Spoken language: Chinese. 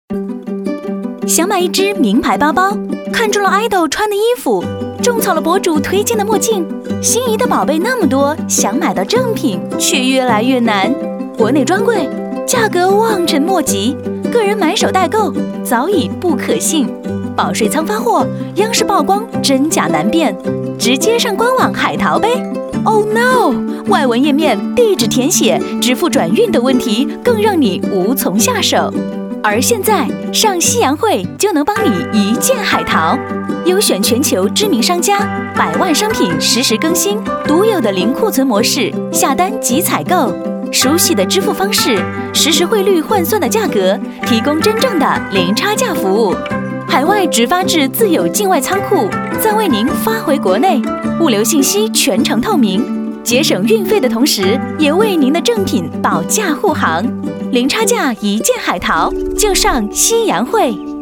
想买一只名牌包包，看中了idol穿的衣服，种草了博主推荐的墨镜，心仪的宝贝那么多，想买到正品却越来越难。国内专柜，价格望尘莫及，个人买手代购早已不可信。保税仓发货，央视曝光真假难辨，直接上官网海淘呗。Oh no！ 外文页面地址填写、支付转运的问题，更让你无从下手。而现在上西洋汇就能帮你一键海淘，优选全球知名商家，100万商品实时更新，独有的零库存模式，下单即采购，熟悉的支付方式，实时汇率换算的价格，提供真正的零差价服务。海外直发至自有境外仓库，再为您发回国内，物流信息全程透明，节省运费的同时，也为您的正品保驾护航。零差价一键海淘，就上西洋汇。